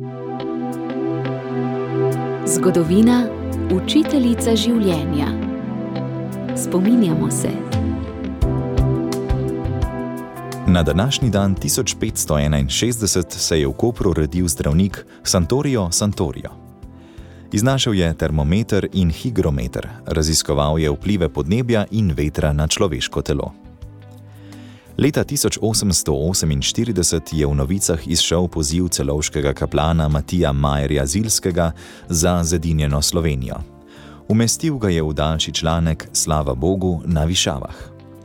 Zgodovina, učiteljica življenja. Spominjamo se. Na današnji dan 1561 se je v Kopru rodil zdravnik Santorio Santorio. Iznašel je termometer in higrometer, raziskoval je vplive podnebja in vetra na človeško telo. Leta 1848 je v novicah izšel poziv celovškega kaplana Matija Majerja Zilskega za zedinjeno Slovenijo. Umestil ga je v daljši članek Slava Bogu na Višavah.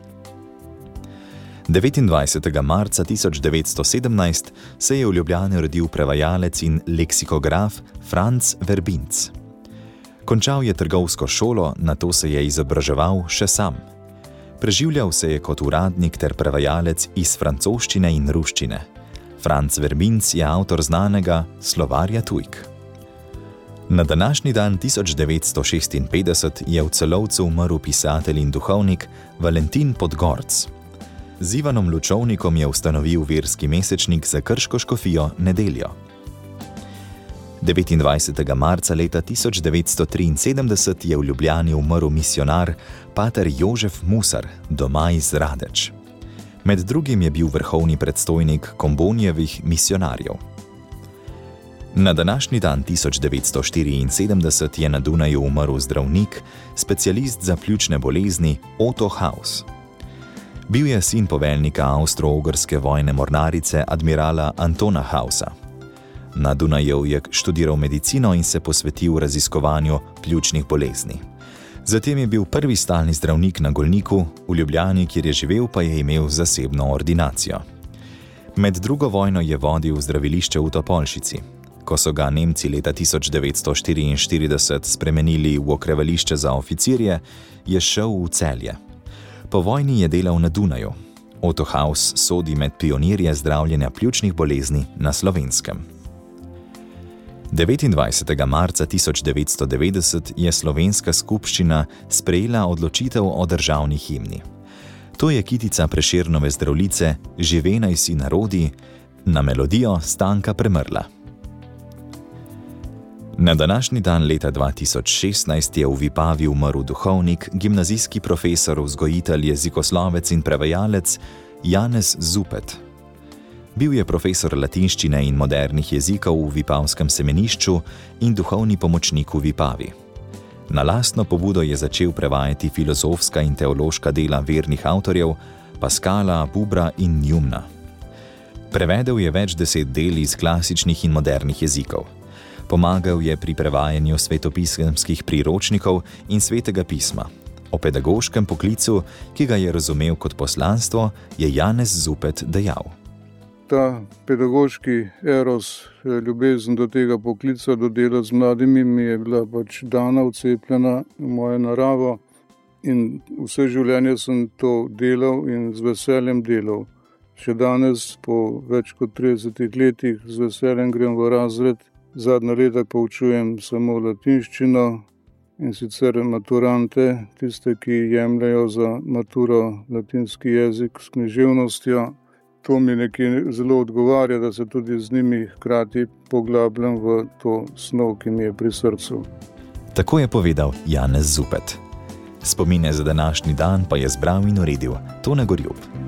29. marca 1917 se je v Ljubljani rodil prevajalec in leksikograf Franc Verbinc. Končal je trgovsko šolo, nato se je izobraževal še sam. Preživljal se je kot uradnik ter prevajalec iz francoščine in ruščine. Franc Verbinc je avtor znanega Slovarja tujk. Na današnji dan 1956 je v Celovcu umrl pisatelj in duhovnik Valentin Podgorc. Z Ivanom Lučovnikom je ustanovil verski mesečnik za krško škofijo Nedeljo. 29. marca leta 1973 je v Ljubljani umrl misionar pater Jožef Musar, doma iz Radeč. Med drugim je bil vrhovni predstojnik Kombonjevih misionarjev. Na današnji dan 1974 je na Dunaju umrl zdravnik, specialist za pljučne bolezni Otto Haus. Bil je sin poveljnika avstro-ogrske vojne mornarice admirala Antona Hausa. Na Dunaju je študiral medicino in se posvetil raziskovanju pljučnih bolezni. Zatem je bil prvi stalni zdravnik na Golniku, v Ljubljani, kjer je živel, pa je imel zasebno ordinacijo. Med drugo vojno je vodil zdravilišče v Topolšici. Ko so ga Nemci leta 1944 spremenili v okrevališče za oficirje, je šel v Celje. Po vojni je delal na Dunaju. Otto Haus sodi med pionirje zdravljenja pljučnih bolezni na Slovenskem. 29. marca 1990 je slovenska skupščina sprejela odločitev o državni himni. To je kitica Prešernove Zdravljice Žive naj si narodi na melodijo Stanka Premrla. Na današnji dan leta 2016 je v Vipavi umrl duhovnik, gimnazijski profesor, vzgojitelj, jezikoslovec in prevajalec Janez Zupet. Bil je profesor latinščine in modernih jezikov v Vipavskem semenišču in duhovni pomočnik v Vipavi. Na lastno pobudo je začel prevajati filozofska in teološka dela vernih avtorjev Paskala, Bubra in Njumna. Prevedel je več 10 del iz klasičnih in modernih jezikov. Pomagal je pri prevajanju svetopisemskih priročnikov in svetega pisma. O pedagoškem poklicu, ki ga je razumel kot poslanstvo, je Janez Zupet dejal. Ta pedagoški eros, ljubezen do tega poklica, do dela z mladimi, mi je bila pač dana, vcepljena v mojo naravo in vse življenje sem to delal in z veseljem delal. Še danes, po več kot 30 letih, z veseljem grem v razred. Zadnja leta poučujem samo latinščino in sicer maturante, tiste, ki jemljajo za maturo latinski jezik s književnostjo. To mi nekaj zelo odgovarja, da se tudi z njimi hkrati poglabljam v to snov, ki mi je pri srcu. Tako je povedal Janez Zupet. Spomine za današnji dan pa je zbral in uredil Tone Gorjup.